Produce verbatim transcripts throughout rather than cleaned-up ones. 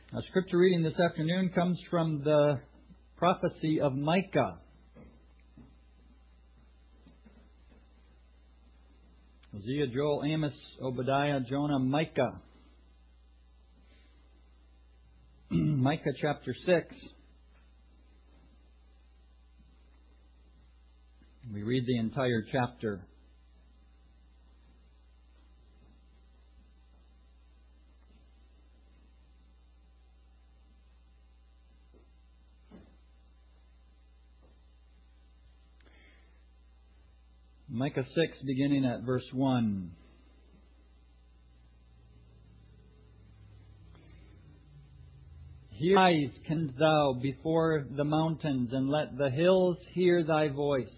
Our scripture reading this afternoon comes from the prophecy of Micah. Hosea, Joel, Amos, Obadiah, Jonah, Micah. Micah chapter six. We read the entire chapter. Micah six, beginning at verse one. Rise, can thou before the mountains, and let the hills hear thy voice.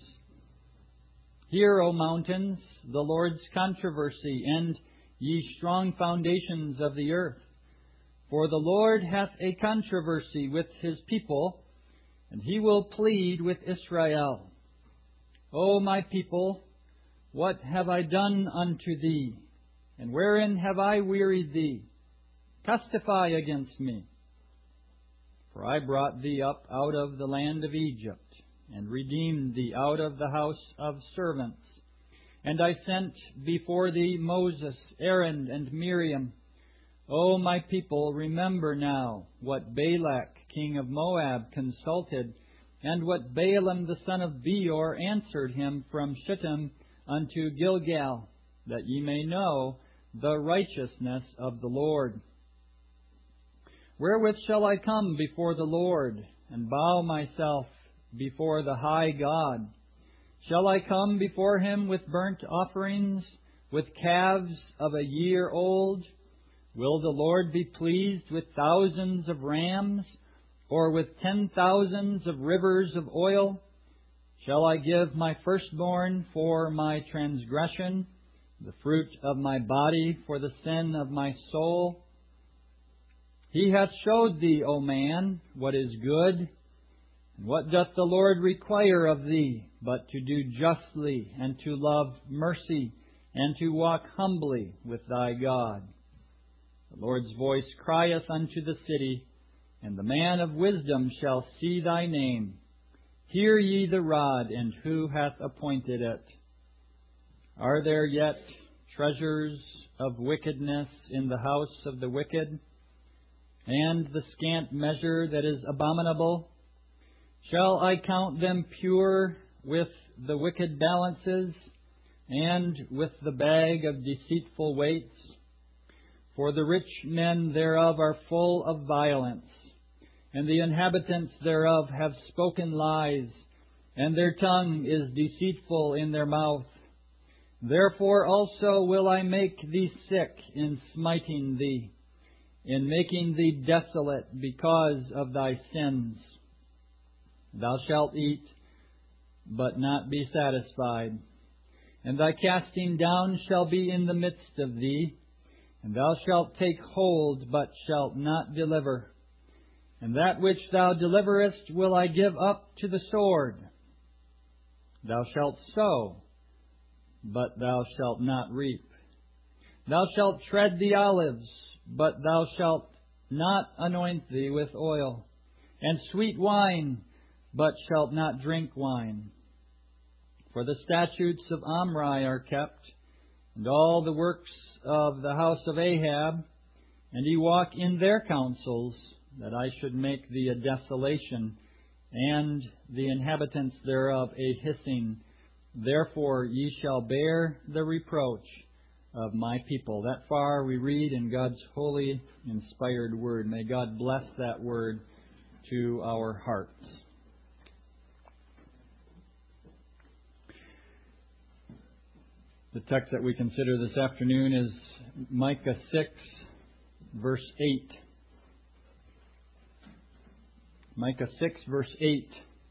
Hear, O mountains, the Lord's controversy, and ye strong foundations of the earth. For the Lord hath a controversy with his people, and he will plead with Israel. O my people, what have I done unto thee? And wherein have I wearied thee? Testify against me. For I brought thee up out of the land of Egypt, and redeemed thee out of the house of servants. And I sent before thee Moses, Aaron, and Miriam. O my people, remember now what Balak, king of Moab, consulted, and what Balaam the son of Beor answered him from Shittim unto Gilgal, that ye may know the righteousness of the Lord. Wherewith shall I come before the Lord, and bow myself before the high God? Shall I come before him with burnt offerings, with calves of a year old? Will the Lord be pleased with thousands of rams, or with ten thousands of rivers of oil? Shall I give my firstborn for my transgression, the fruit of my body for the sin of my soul? He hath showed thee, O man, what is good. And what doth the Lord require of thee, but to do justly, and to love mercy, and to walk humbly with thy God? The Lord's voice crieth unto the city, and the man of wisdom shall see thy name. Hear ye the rod, and who hath appointed it? Are there yet treasures of wickedness in the house of the wicked, and the scant measure that is abominable? Shall I count them pure with the wicked balances, and with the bag of deceitful weights? For the rich men thereof are full of violence, and the inhabitants thereof have spoken lies, and their tongue is deceitful in their mouth. Therefore also will I make thee sick in smiting thee, in making thee desolate because of thy sins. Thou shalt eat, but not be satisfied, and thy casting down shall be in the midst of thee, and thou shalt take hold, but shalt not deliver. And that which thou deliverest will I give up to the sword. Thou shalt sow, but thou shalt not reap. Thou shalt tread the olives, but thou shalt not anoint thee with oil, and sweet wine, but shalt not drink wine. For the statutes of Omri are kept, and all the works of the house of Ahab, and ye walk in their counsels, that I should make thee a desolation, and the inhabitants thereof a hissing. Therefore ye shall bear the reproach of my people. That far we read in God's holy, inspired Word. May God bless that Word to our hearts. The text that we consider this afternoon is Micah six, verse eight. Micah six, verse eight.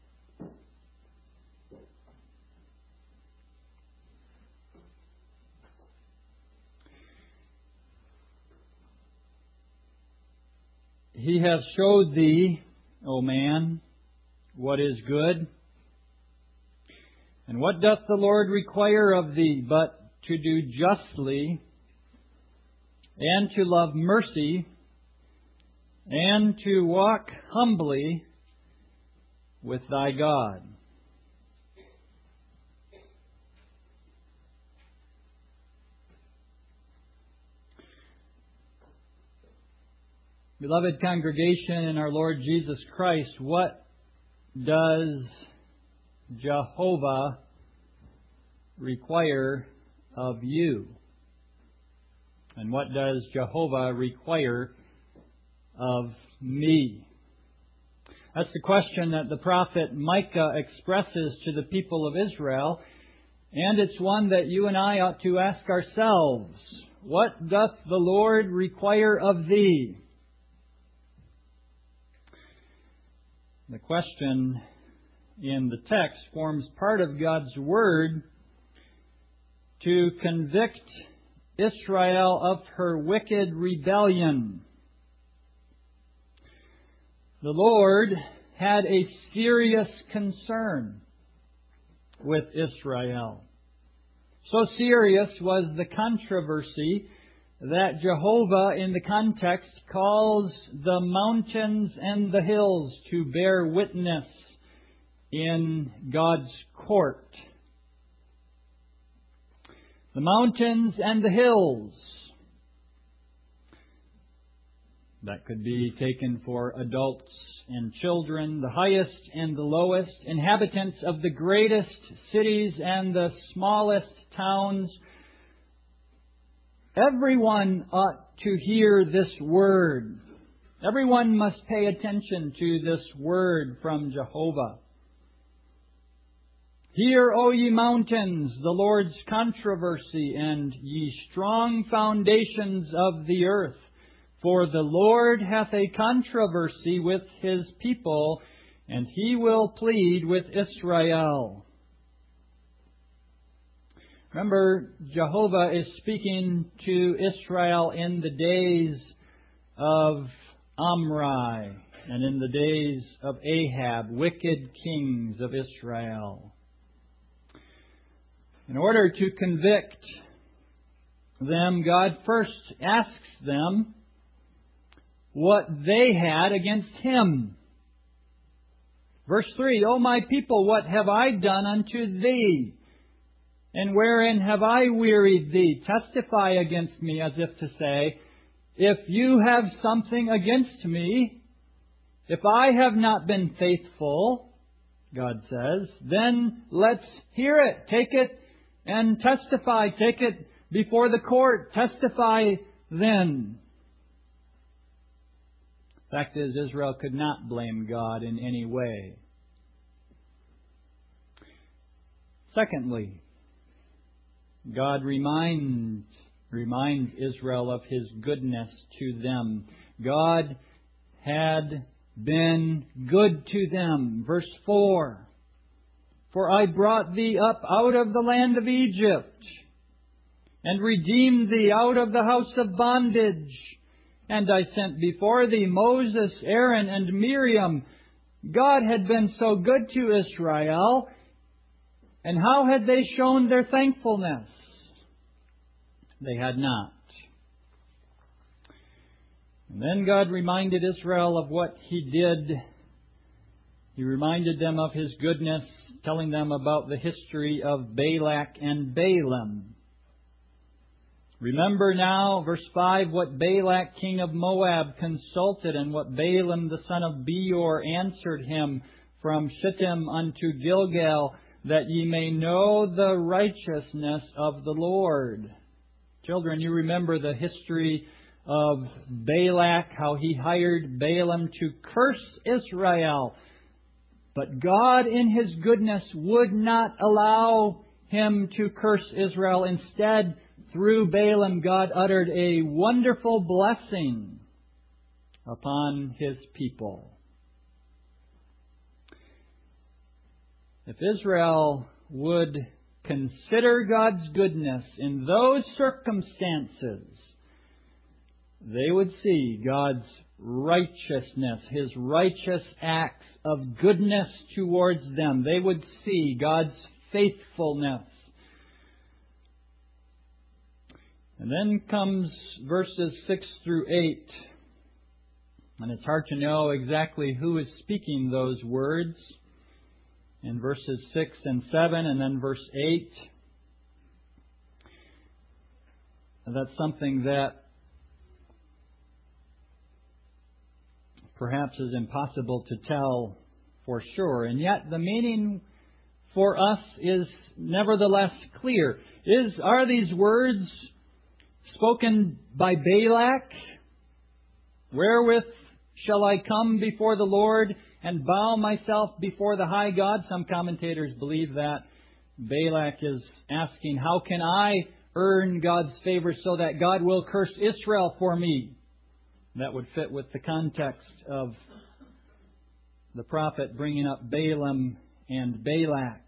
He hath showed thee, O man, what is good. And what doth the Lord require of thee, but to do justly, and to love mercy, and to walk humbly with thy God. Beloved congregation in our Lord Jesus Christ, what does Jehovah require of you? And what does Jehovah require of me? That's the question that the prophet Micah expresses to the people of Israel, and it's one that you and I ought to ask ourselves. What doth the Lord require of thee? The question in the text forms part of God's Word to convict Israel of her wicked rebellion. The Lord had a serious concern with Israel. So serious was the controversy that Jehovah, in the context, calls the mountains and the hills to bear witness in God's court. The mountains and the hills. That could be taken for adults and children, the highest and the lowest, inhabitants of the greatest cities and the smallest towns. Everyone ought to hear this word. Everyone must pay attention to this word from Jehovah. Hear, O ye mountains, the Lord's controversy, and ye strong foundations of the earth. For the Lord hath a controversy with His people, and He will plead with Israel. Remember, Jehovah is speaking to Israel in the days of Omri and in the days of Ahab, wicked kings of Israel. In order to convict them, God first asks them what they had against Him. Verse three, O my people, what have I done unto thee? And wherein have I wearied thee? Testify against me, as if to say, if you have something against me, if I have not been faithful, God says, then let's hear it. Take it and testify. Take it before the court. Testify then. Fact is, Israel could not blame God in any way. Secondly, God reminds, reminds Israel of His goodness to them. God had been good to them. Verse four, for I brought thee up out of the land of Egypt, and redeemed thee out of the house of bondage. And I sent before thee Moses, Aaron, and Miriam. God had been so good to Israel. And how had they shown their thankfulness? They had not. And then God reminded Israel of what He did. He reminded them of His goodness, telling them about the history of Balak and Balaam. Remember now, verse five, what Balak king of Moab consulted, and what Balaam the son of Beor answered him from Shittim unto Gilgal, that ye may know the righteousness of the Lord. Children, you remember the history of Balak, how he hired Balaam to curse Israel. But God, in His goodness, would not allow him to curse Israel. Instead, through Balaam, God uttered a wonderful blessing upon His people. If Israel would consider God's goodness in those circumstances, they would see God's righteousness, His righteous acts of goodness towards them. They would see God's faithfulness. And then comes verses six through eight. And it's hard to know exactly who is speaking those words in verses six and seven and then verse eight. And that's something that perhaps is impossible to tell for sure. And yet the meaning for us is nevertheless clear. Is are these words spoken by Balak? Wherewith shall I come before the Lord and bow myself before the high God? Some commentators believe that Balak is asking, how can I earn God's favor so that God will curse Israel for me? That would fit with the context of the prophet bringing up Balaam and Balak.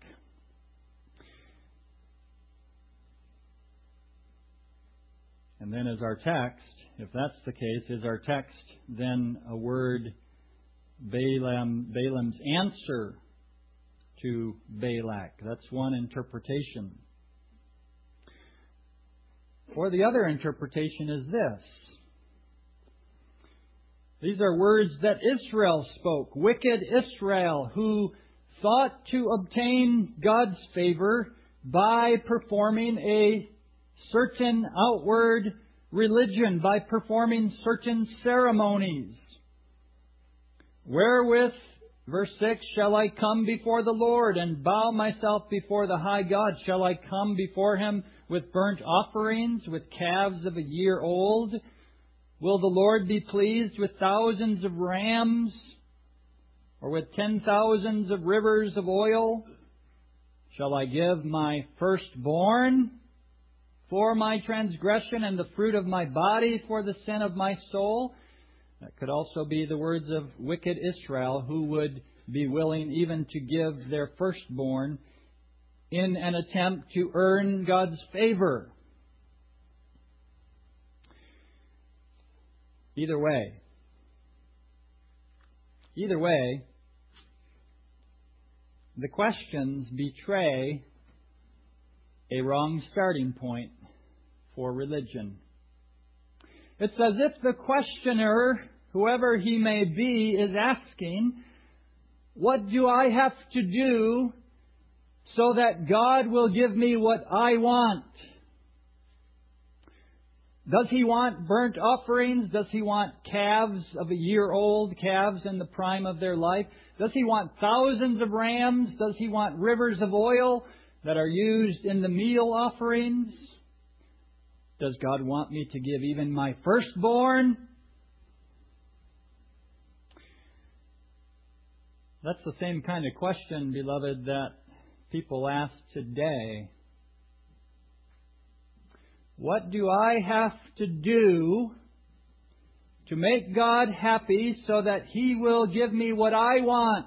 And then as our text, if that's the case, is our text then a word Balaam, Balaam's answer to Balak? That's one interpretation. Or the other interpretation is this. These are words that Israel spoke. Wicked Israel, who thought to obtain God's favor by performing a certain outward religion, by performing certain ceremonies. Wherewith, verse six, shall I come before the Lord and bow myself before the high God? Shall I come before Him with burnt offerings, with calves of a year old? Will the Lord be pleased with thousands of rams, or with ten thousands of rivers of oil? Shall I give my firstborn for my transgression and the fruit of my body for the sin of my soul? That could also be the words of wicked Israel, who would be willing even to give their firstborn in an attempt to earn God's favor. Either way, either way, the questions betray a wrong starting point for religion. It's as if the questioner, whoever he may be, is asking, what do I have to do so that God will give me what I want? Does He want burnt offerings? Does He want calves of a year old, calves in the prime of their life? Does He want thousands of rams? Does He want rivers of oil that are used in the meal offerings? Does God want me to give even my firstborn? That's the same kind of question, beloved, that people ask today. What do I have to do to make God happy so that He will give me what I want?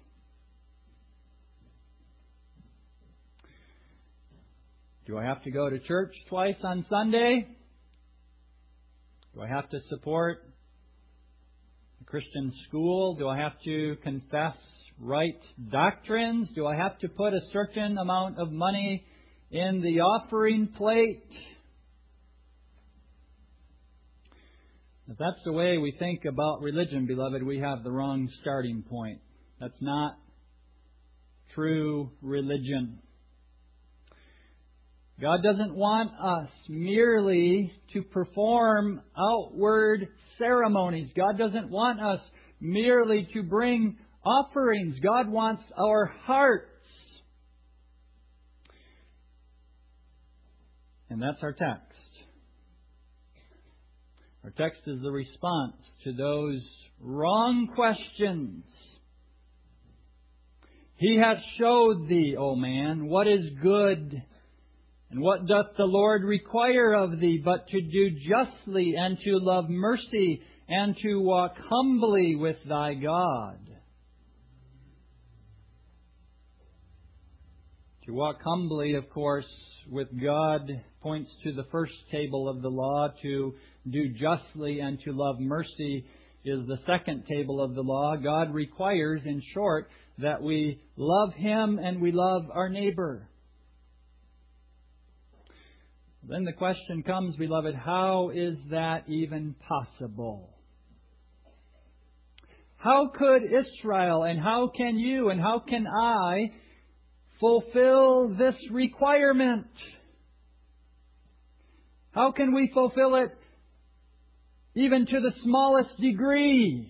Do I have to go to church twice on Sunday? Do I have to support a Christian school? Do I have to confess right doctrines? Do I have to put a certain amount of money in the offering plate? If that's the way we think about religion, beloved, we have the wrong starting point. That's not true religion. God doesn't want us merely to perform outward ceremonies. God doesn't want us merely to bring offerings. God wants our hearts. And that's our text. Our text is the response to those wrong questions. He hath showed thee, O man, what is good, and what doth the Lord require of thee, but to do justly, and to love mercy, and to walk humbly with thy God. To walk humbly, of course, with God points to the first table of the law. To do justly and to love mercy is the second table of the law. God requires, in short, that we love Him and we love our neighbor. Then the question comes, beloved, how is that even possible? How could Israel and how can you and how can I fulfill this requirement? How can we fulfill it even to the smallest degree?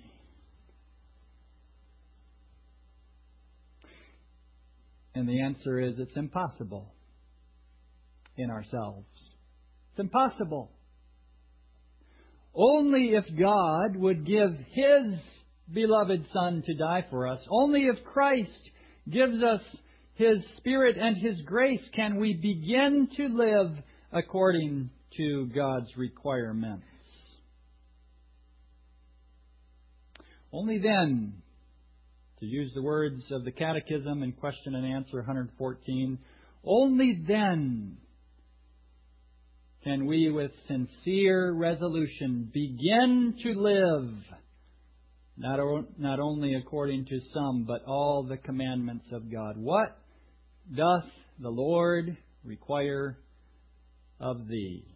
And the answer is it's impossible in ourselves. It's impossible. Only if God would give His beloved Son to die for us, only if Christ gives us His Spirit and His grace can we begin to live according to God's requirements. Only then, to use the words of the Catechism in Question and Answer one fourteen, only then can we with sincere resolution begin to live not, o- not only according to some, but all the commandments of God. What doth the Lord require of thee?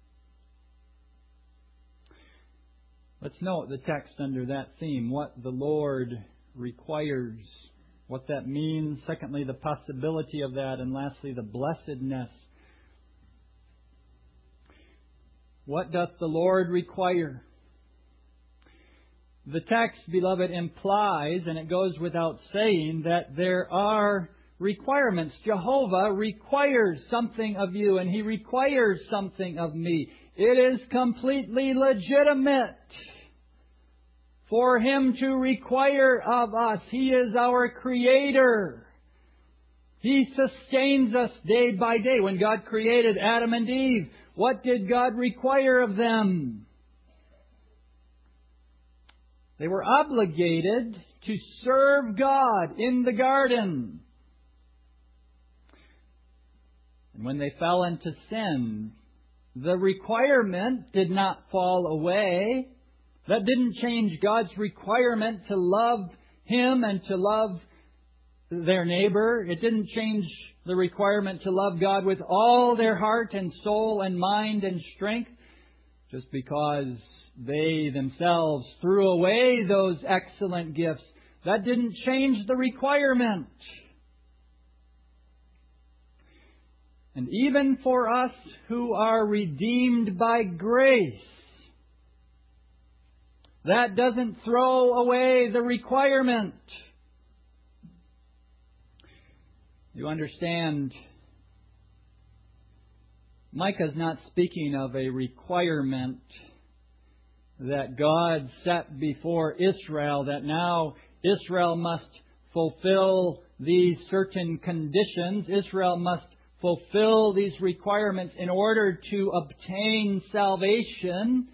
Let's note the text under that theme, what the Lord requires, what that means. Secondly, the possibility of that. And lastly, the blessedness. What doth the Lord require? The text, beloved, implies, and it goes without saying, that there are requirements. Jehovah requires something of you, and He requires something of me. It is completely legitimate for Him to require of us. He is our Creator. He sustains us day by day. When God created Adam and Eve, what did God require of them? They were obligated to serve God in the garden. And when they fell into sin, the requirement did not fall away. That didn't change God's requirement to love Him and to love their neighbor. It didn't change the requirement to love God with all their heart and soul and mind and strength, just because they themselves threw away those excellent gifts. That didn't change the requirement. And even for us who are redeemed by grace, that doesn't throw away the requirement. You understand, Micah is not speaking of a requirement that God set before Israel, that now Israel must fulfill these certain conditions. Israel must fulfill these requirements in order to obtain salvation.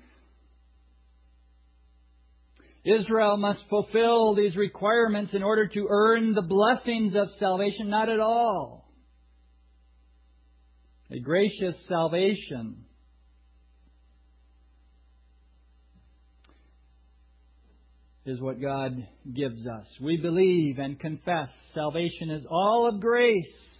Israel must fulfill these requirements in order to earn the blessings of salvation. Not at all. A gracious salvation is what God gives us. We believe and confess salvation is all of grace.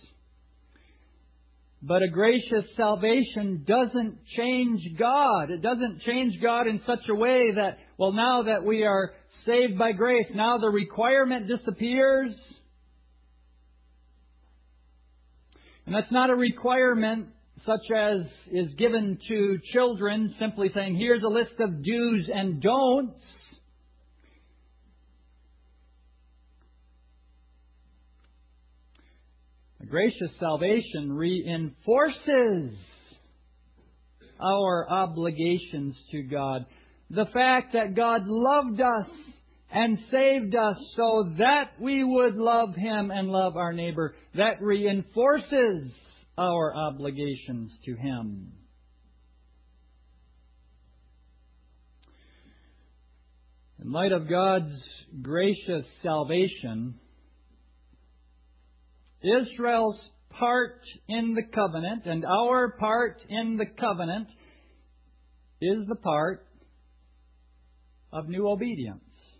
But a gracious salvation doesn't change God. It doesn't change God in such a way that, well, now that we are saved by grace, now the requirement disappears. And that's not a requirement such as is given to children, simply saying, here's a list of do's and don'ts. A gracious salvation reinforces our obligations to God. The fact that God loved us and saved us so that we would love Him and love our neighbor, that reinforces our obligations to Him. In light of God's gracious salvation, Israel's part in the covenant and our part in the covenant is the part of new obedience.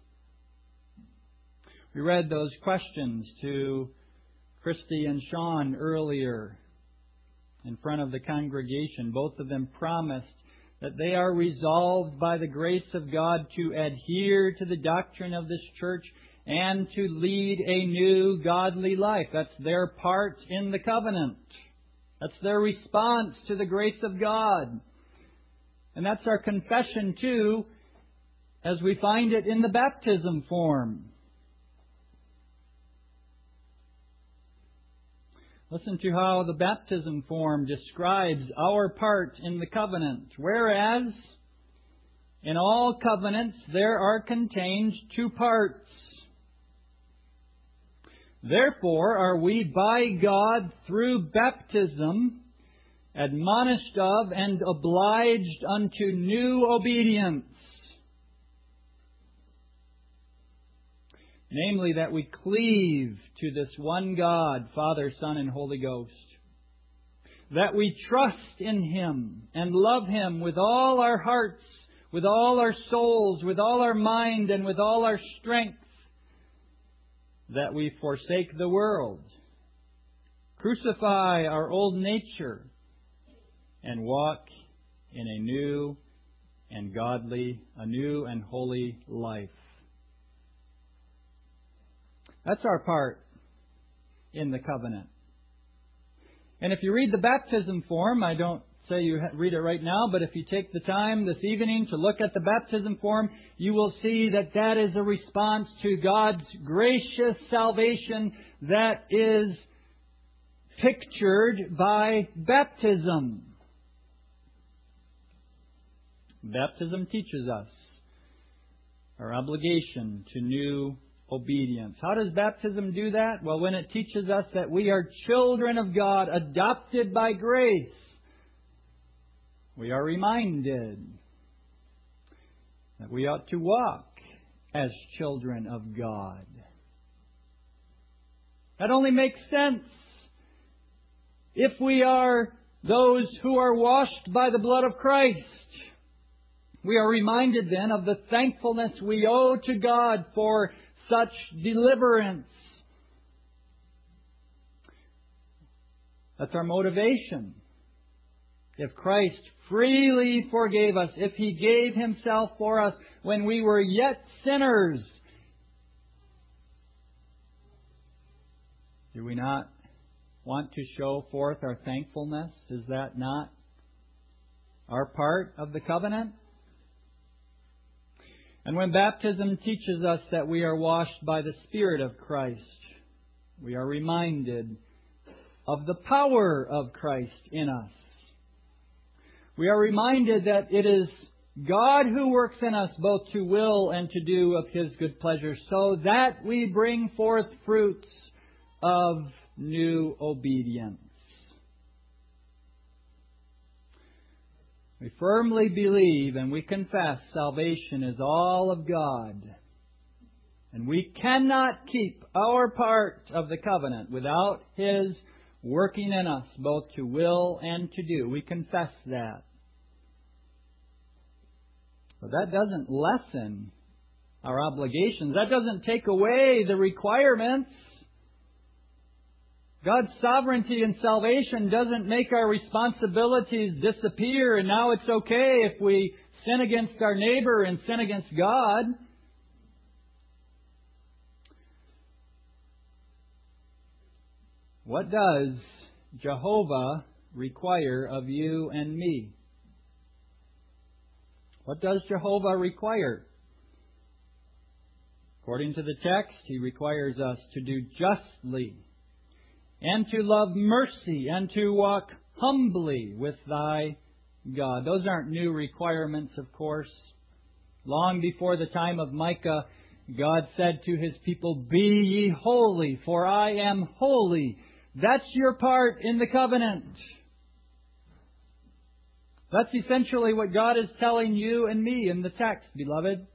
We read those questions to Christy and Sean earlier in front of the congregation. Both of them promised that they are resolved by the grace of God to adhere to the doctrine of this church and to lead a new godly life. That's their part in the covenant. That's their response to the grace of God. And that's our confession too, as we find it in the baptism form. Listen to how the baptism form describes our part in the covenant. Whereas in all covenants there are contained two parts. Therefore are we by God through baptism admonished of and obliged unto new obedience. Namely, that we cleave to this one God, Father, Son, and Holy Ghost. That we trust in Him and love Him with all our hearts, with all our souls, with all our mind, and with all our strength. That we forsake the world, crucify our old nature, and walk in a new and godly, a new and holy life. That's our part in the covenant. And if you read the baptism form, I don't say you read it right now, but if you take the time this evening to look at the baptism form, you will see that that is a response to God's gracious salvation that is pictured by baptism. Baptism teaches us our obligation to new obedience. How does baptism do that? Well, when it teaches us that we are children of God, adopted by grace, we are reminded that we ought to walk as children of God. That only makes sense if we are those who are washed by the blood of Christ. We are reminded then of the thankfulness we owe to God for such deliverance. That's our motivation. If Christ freely forgave us, if He gave Himself for us when we were yet sinners, do we not want to show forth our thankfulness? Is that not our part of the covenant? And when baptism teaches us that we are washed by the Spirit of Christ, we are reminded of the power of Christ in us. We are reminded that it is God who works in us both to will and to do of His good pleasure, so that we bring forth fruits of new obedience. We firmly believe and we confess salvation is all of God. And we cannot keep our part of the covenant without His working in us both to will and to do. We confess that. But that doesn't lessen our obligations. That doesn't take away the requirements. God's sovereignty and salvation doesn't make our responsibilities disappear and now it's okay if we sin against our neighbor and sin against God. What does Jehovah require of you and me? What does Jehovah require? According to the text, He requires us to do justly, and to love mercy, and to walk humbly with thy God. Those aren't new requirements, of course. Long before the time of Micah, God said to His people, "Be ye holy, for I am holy." That's your part in the covenant. That's essentially what God is telling you and me in the text, beloved.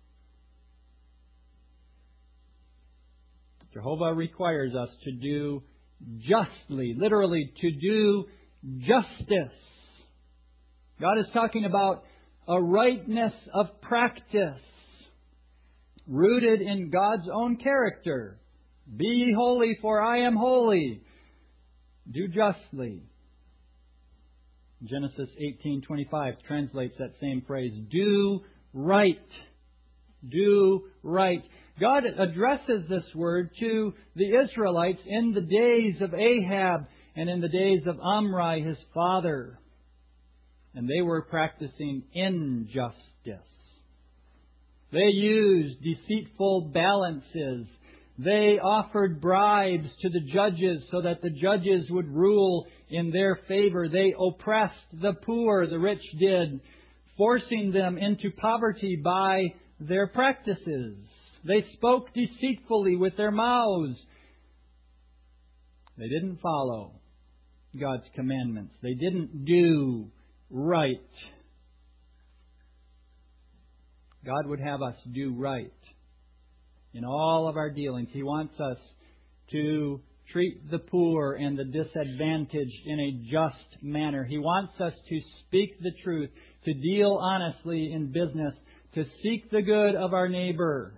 Jehovah requires us to do justly, literally to do justice. God is talking about a rightness of practice rooted in God's own character. Be ye holy, for I am holy. Do justly. Genesis eighteen twenty-five translates that same phrase, do right. Do right. God addresses this word to the Israelites in the days of Ahab and in the days of Omri, his father. And they were practicing injustice. They used deceitful balances. They offered bribes to the judges so that the judges would rule in their favor. They oppressed the poor, the rich did, forcing them into poverty by their practices. They spoke deceitfully with their mouths. They didn't follow God's commandments. They didn't do right. God would have us do right in all of our dealings. He wants us to treat the poor and the disadvantaged in a just manner. He wants us to speak the truth, to deal honestly in business, to seek the good of our neighbor.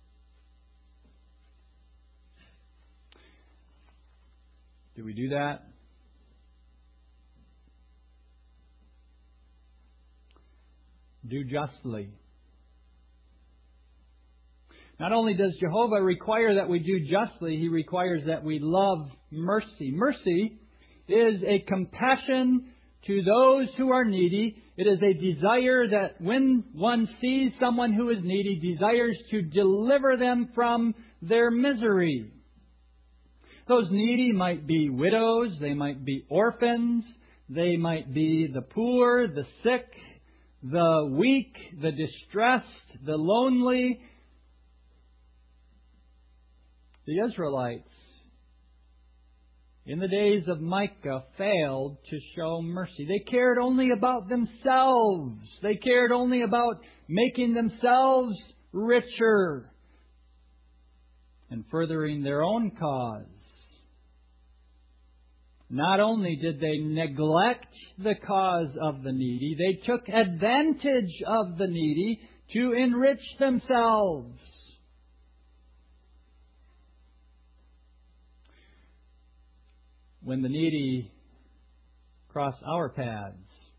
Do we do that? Do justly. Not only does Jehovah require that we do justly, He requires that we love mercy. Mercy is a compassion to those who are needy. It is a desire that when one sees someone who is needy, desires to deliver them from their misery. Those needy might be widows, they might be orphans, they might be the poor, the sick, the weak, the distressed, the lonely. The Israelites, in the days of Micah, failed to show mercy. They cared only about themselves. They cared only about making themselves richer and furthering their own cause. Not only did they neglect the cause of the needy, they took advantage of the needy to enrich themselves. When the needy cross our paths,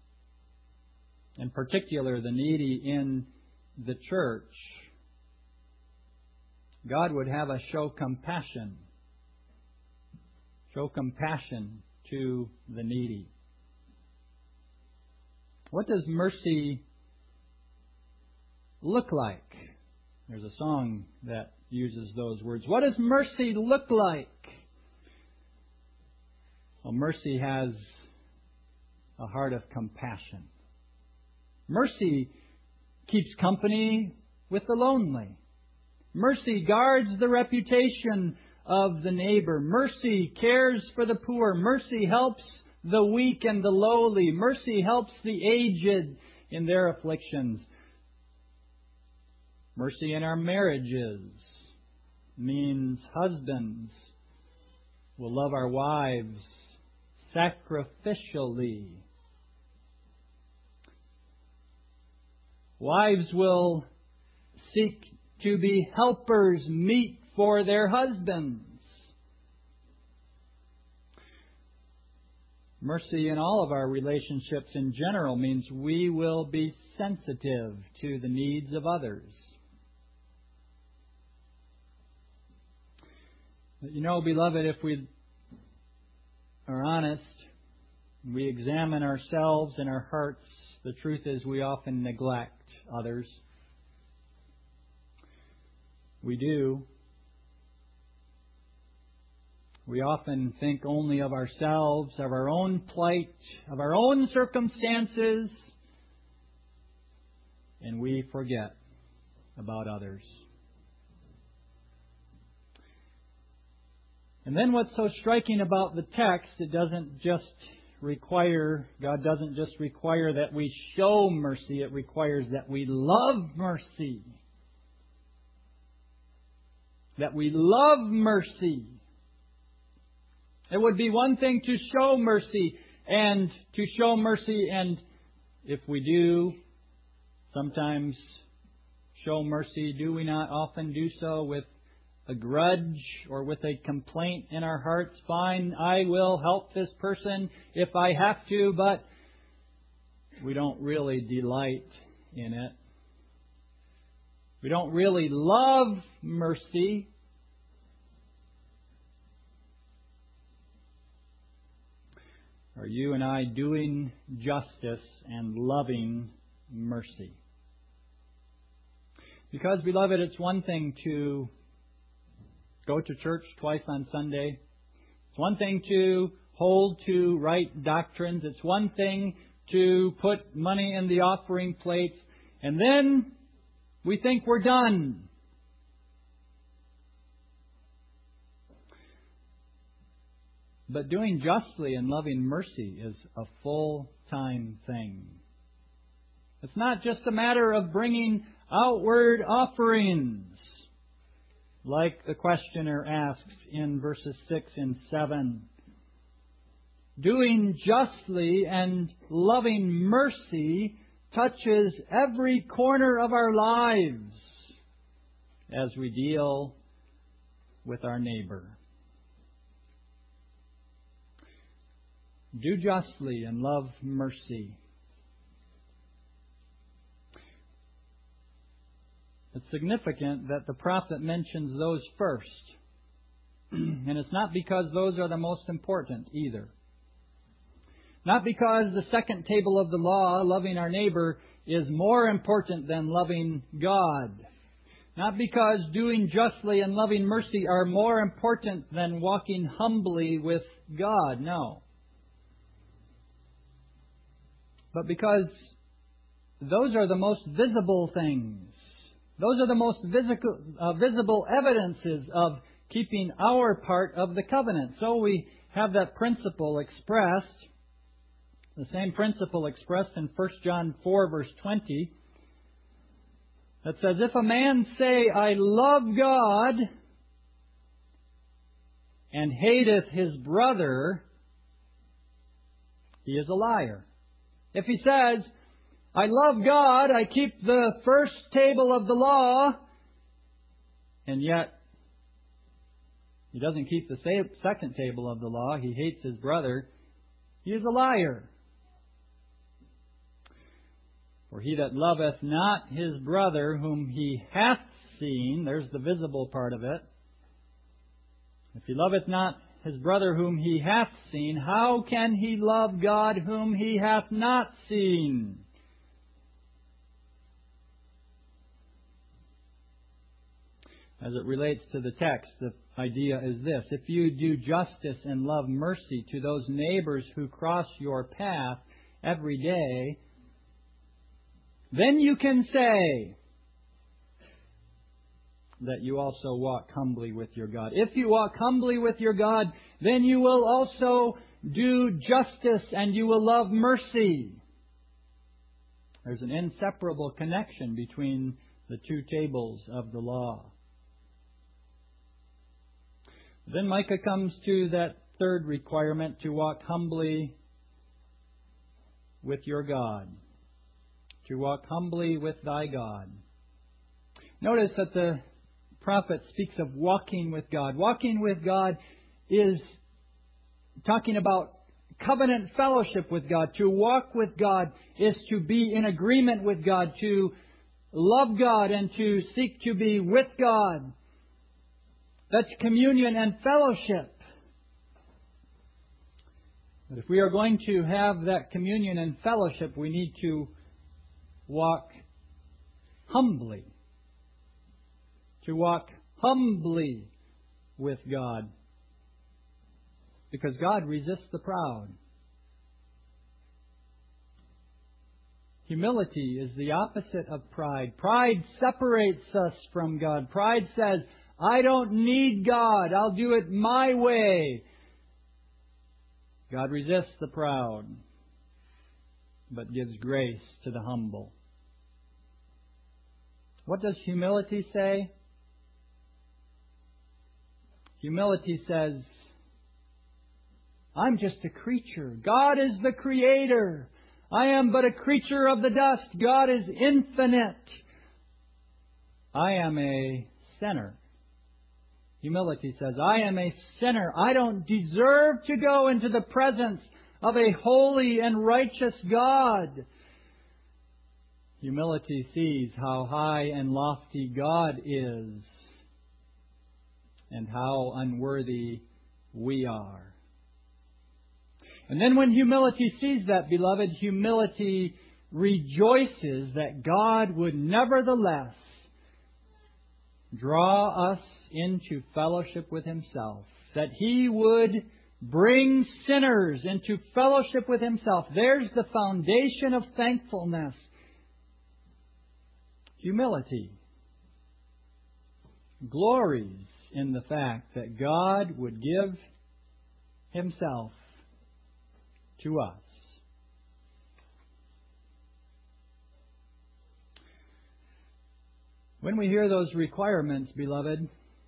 in particular the needy in the church, God would have us show compassion. Show compassion to the needy. What does mercy look like? There's a song that uses those words. What does mercy look like? Well, mercy has a heart of compassion. Mercy keeps company with the lonely. Mercy guards the reputation of the neighbor. Mercy cares for the poor. Mercy helps the weak and the lowly. Mercy helps the aged in their afflictions. Mercy in our marriages means husbands will love our wives sacrificially. Wives will seek to be helpers meet for their husbands. Mercy in all of our relationships in general means we will be sensitive to the needs of others. But you know, beloved, if we are honest, we examine ourselves and our hearts, the truth is we often neglect others. We do. We often think only of ourselves, of our own plight, of our own circumstances, and we forget about others. And then what's so striking about the text, it doesn't just require, God doesn't just require that we show mercy, it requires that we love mercy. That we love mercy. It would be one thing to show mercy and to show mercy, and if we do sometimes show mercy, do we not often do so with a grudge or with a complaint in our hearts? Fine, I will help this person if I have to, but we don't really delight in it. We don't really love mercy. Are you and I doing justice and loving mercy? Because, beloved, it's one thing to go to church twice on Sunday. It's one thing to hold to right doctrines. It's one thing to put money in the offering plate. And then we think we're done. But doing justly and loving mercy is a full-time thing. It's not just a matter of bringing outward offerings, like the questioner asks in verses six and seven. Doing justly and loving mercy touches every corner of our lives as we deal with our neighbor. Do justly and love mercy. It's significant that the prophet mentions those first. And it's not because those are the most important either. Not because the second table of the law, loving our neighbor, is more important than loving God. Not because doing justly and loving mercy are more important than walking humbly with God. No. But because those are the most visible things. Those are the most visible, uh, visible evidences of keeping our part of the covenant. So we have that principle expressed, the same principle expressed in First John four, verse twenty, that says, if a man say, I love God, and hateth his brother, he is a liar. If he says, I love God, I keep the first table of the law, and yet he doesn't keep the second table of the law, he hates his brother, he is a liar. For he that loveth not his brother whom he hath seen, there's the visible part of it. If he loveth not his brother whom he hath seen, how can he love God whom he hath not seen? As it relates to the text, the idea is this. If you do justice and love mercy to those neighbors who cross your path every day, then you can say that you also walk humbly with your God. If you walk humbly with your God, then you will also do justice and you will love mercy. There's an inseparable connection between the two tables of the law. Then Micah comes to that third requirement, to walk humbly with your God. To walk humbly with thy God. Notice that the prophet speaks of walking with God. Walking with God is talking about covenant fellowship with God. To walk with God is to be in agreement with God, to love God and to seek to be with God. That's communion and fellowship. But if we are going to have that communion and fellowship, we need to walk humbly. To walk humbly with God. Because God resists the proud. Humility is the opposite of pride. Pride separates us from God. Pride says, I don't need God. I'll do it my way. God resists the proud, but gives grace to the humble. What does humility say? Humility says, I'm just a creature. God is the creator. I am but a creature of the dust. God is infinite. I am a sinner. Humility says, I am a sinner. I don't deserve to go into the presence of a holy and righteous God. Humility sees how high and lofty God is and how unworthy we are. And then when humility sees that, beloved, humility rejoices that God would nevertheless draw us into fellowship with Himself, that He would bring sinners into fellowship with Himself. There's the foundation of thankfulness. Humility glories in the fact that God would give Himself to us. When we hear those requirements, beloved,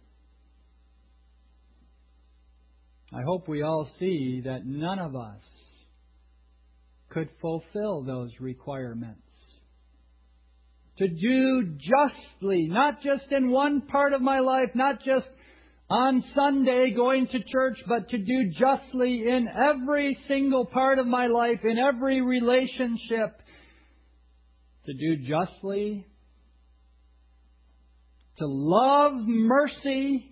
I hope we all see that none of us could fulfill those requirements. To do justly, not just in one part of my life, not just on Sunday going to church, but to do justly in every single part of my life, in every relationship. To do justly, to love mercy,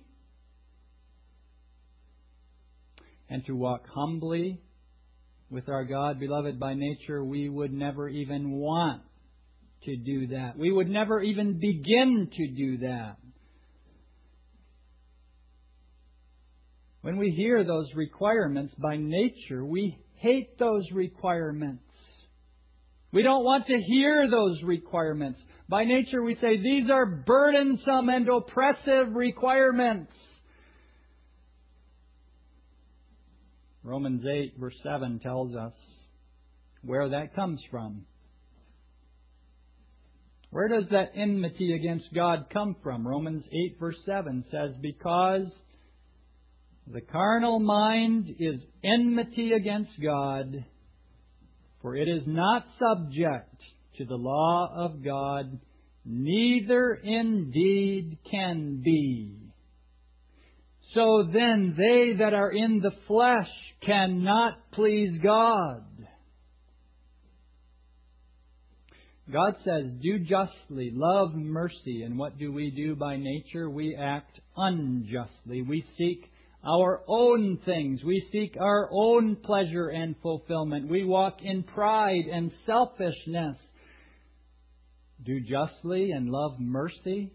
and to walk humbly with our God. Beloved, by nature, we would never even want to do that. We would never even begin to do that. When we hear those requirements, by nature, we hate those requirements. We don't want to hear those requirements. By nature, we say, these are burdensome and oppressive requirements. Romans eight, verse seven tells us where that comes from. Where does that enmity against God come from? Romans eight, verse seven says, because the carnal mind is enmity against God, for it is not subject to the law of God, neither indeed can be. So then they that are in the flesh cannot please God. God says, do justly, love mercy. And what do we do by nature? We act unjustly. We seek our own things. We seek our own pleasure and fulfillment. We walk in pride and selfishness. Do justly and love mercy.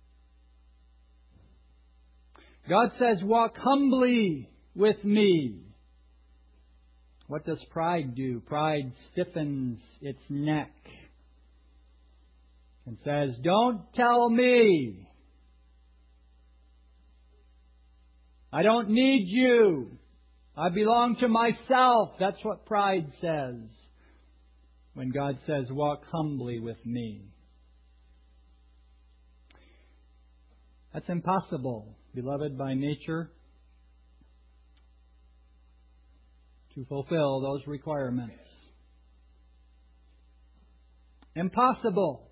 God says, walk humbly with me. What does pride do? Pride stiffens its neck and says, don't tell me. I don't need you. I belong to myself. That's what pride says when God says, walk humbly with me. That's impossible, beloved, by nature, to fulfill those requirements. Impossible.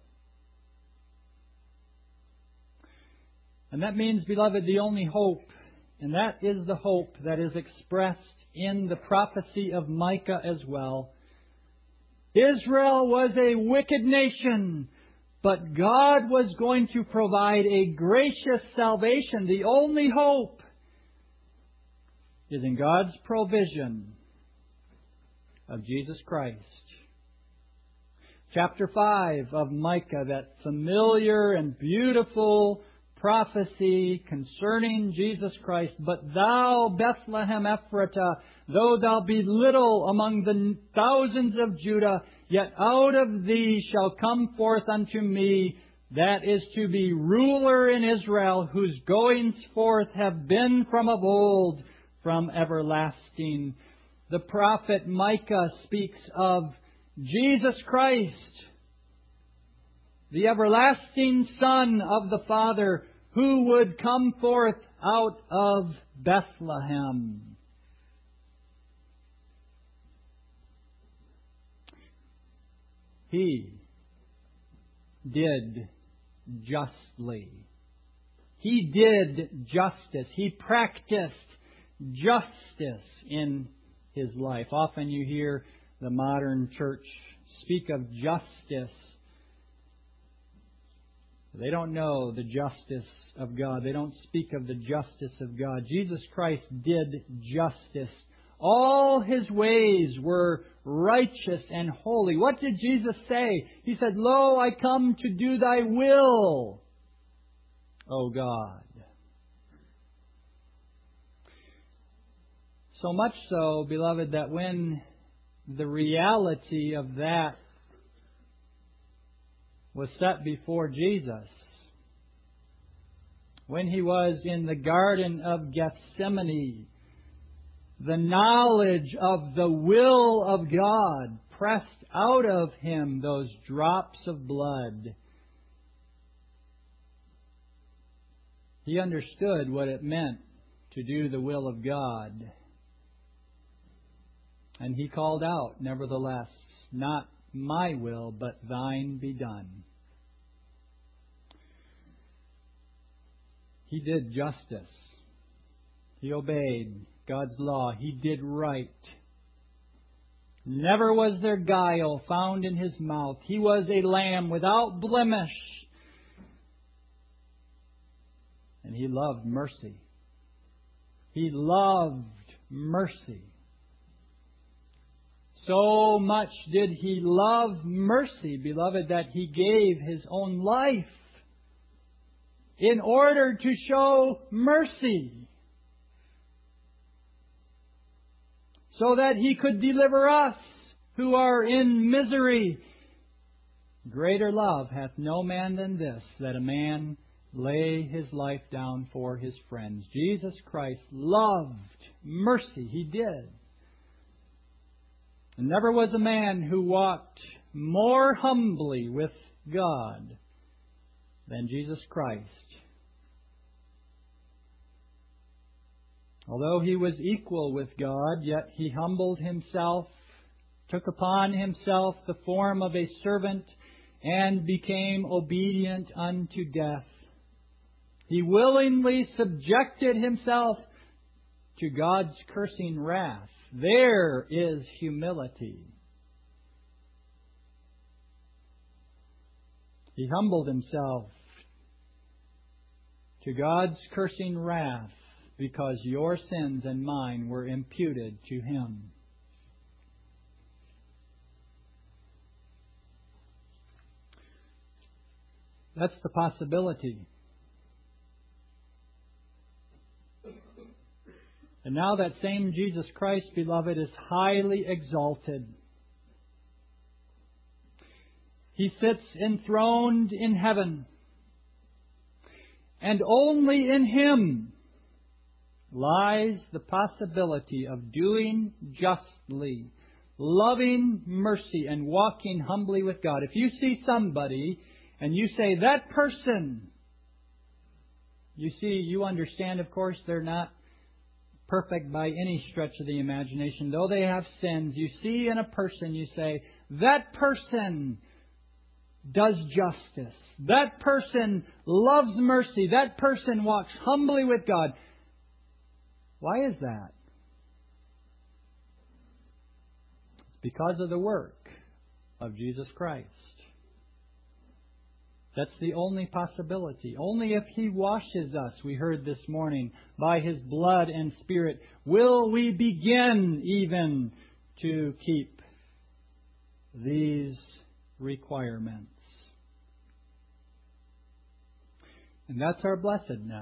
And that means, beloved, the only hope, and that is the hope that is expressed in the prophecy of Micah as well. Israel was a wicked nation, but God was going to provide a gracious salvation. The only hope is in God's provision of Jesus Christ. Chapter five of Micah, that familiar and beautiful prophecy concerning Jesus Christ. But thou, Bethlehem Ephratah, though thou be little among the thousands of Judah, yet out of thee shall come forth unto me that is to be ruler in Israel, whose goings forth have been from of old, from everlasting. The prophet Micah speaks of Jesus Christ, the everlasting Son of the Father, who would come forth out of Bethlehem. He did justly. He did justice. He practiced justice in His life. Often you hear the modern church speak of justice They don't know the justice of God. They don't speak of the justice of God. Jesus Christ did justice. All His ways were righteous and holy. What did Jesus say? He said, "Lo, I come to do thy will, O God." So much so, beloved, that when the reality of that was set before Jesus, when He was in the Garden of Gethsemane, the knowledge of the will of God pressed out of Him those drops of blood. He understood what it meant to do the will of God. And He called out, nevertheless, "Not my will, but thine be done." He did justice. He obeyed God's law. He did right. Never was there guile found in His mouth. He was a lamb without blemish. And He loved mercy. He loved mercy. So much did He love mercy, beloved, that He gave His own life in order to show mercy, so that He could deliver us who are in misery. Greater love hath no man than this, that a man lay his life down for his friends. Jesus Christ loved mercy. He did. And never was a man who walked more humbly with God than Jesus Christ. Although He was equal with God, yet He humbled Himself, took upon Himself the form of a servant, and became obedient unto death. He willingly subjected Himself to God's cursing wrath. There is humility. He humbled Himself to God's cursing wrath because your sins and mine were imputed to Him. That's the possibility. And now that same Jesus Christ, beloved, is highly exalted. He sits enthroned in heaven. And only in Him lies the possibility of doing justly, loving mercy, and walking humbly with God. If you see somebody and you say, "That person," you see, you understand, of course, they're not perfect by any stretch of the imagination. Though they have sins, you see in a person, you say, "That person does justice. That person loves mercy. That person walks humbly with God." Why is that? It's because of the work of Jesus Christ. That's the only possibility. Only if He washes us, we heard this morning, by His blood and Spirit, will we begin even to keep these requirements. And that's our blessedness.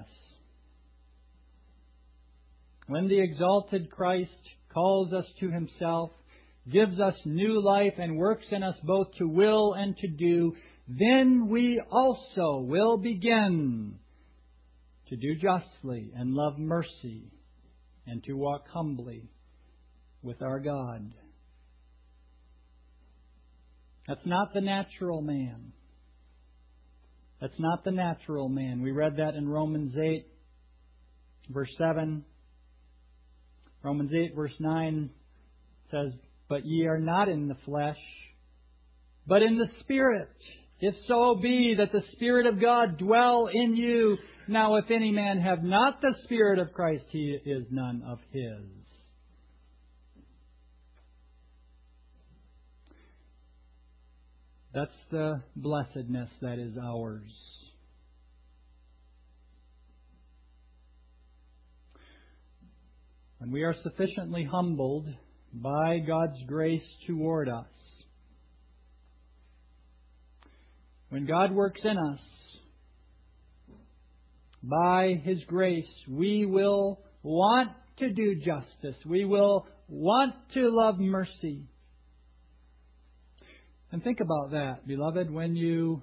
When the exalted Christ calls us to Himself, gives us new life, and works in us both to will and to do, then we also will begin to do justly and love mercy and to walk humbly with our God. That's not the natural man. That's not the natural man. We read that in Romans eight, verse seven. Romans eight, verse nine says, "But ye are not in the flesh, but in the Spirit. If so be that the Spirit of God dwell in you. Now if any man have not the Spirit of Christ, he is none of His." That's the blessedness that is ours. when we are sufficiently humbled by God's grace toward us, when God works in us by His grace, we will want to do justice. We will want to love mercy. And think about that, beloved, when you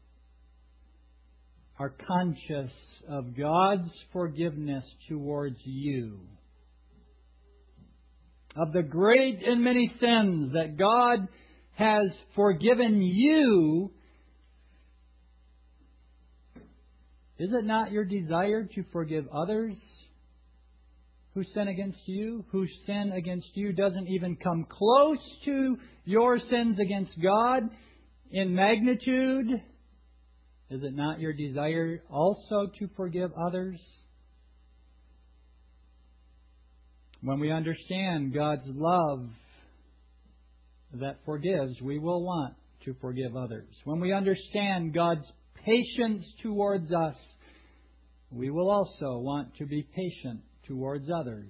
are conscious of God's forgiveness towards you, of the great and many sins that God has forgiven you, is it not your desire to forgive others who sin against you, whose sin against you doesn't even come close to your sins against God in magnitude? Is it not your desire also to forgive others? When we understand God's love that forgives, we will want to forgive others. When we understand God's patience towards us, we will also want to be patient towards others.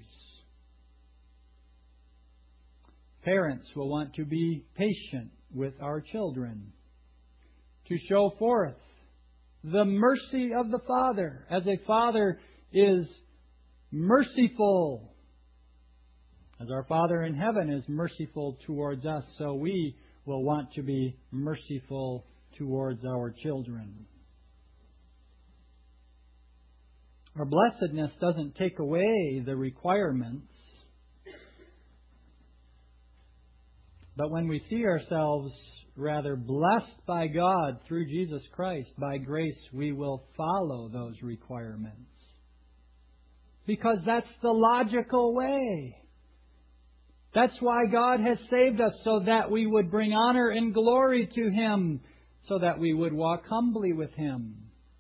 Parents will want to be patient with our children, to show forth the mercy of the Father. As a Father is merciful, as our Father in heaven is merciful towards us, so we will want to be merciful towards our children. Our blessedness doesn't take away the requirements. But when we see ourselves rather blessed by God through Jesus Christ, by grace, we will follow those requirements. Because that's the logical way. That's why God has saved us, so that we would bring honor and glory to Him, so that we would walk humbly with Him.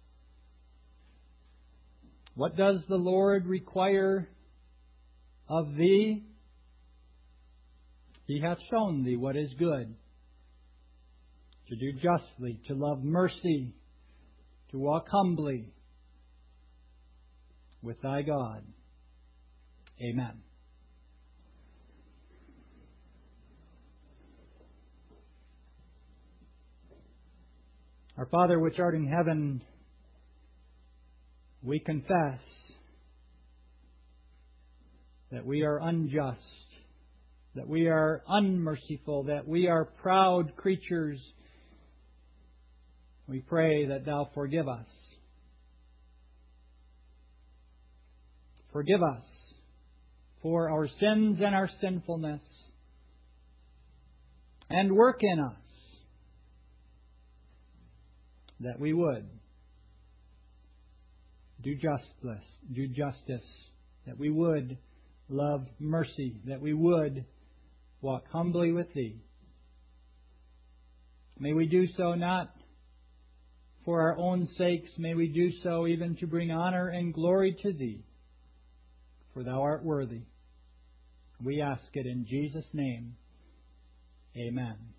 What does the Lord require of thee? He hath shown thee what is good, to do justly, to love mercy, to walk humbly with thy God. Amen. Our Father which art in heaven, we confess that we are unjust, that we are unmerciful, that we are proud creatures. We pray that Thou forgive us. Forgive us for our sins and our sinfulness, and work in us that we would do justice, do justice, that we would love mercy, that we would walk humbly with Thee. May we do so not for our own sakes, may we do so even to bring honor and glory to Thee, for Thou art worthy. We ask it in Jesus' name. Amen.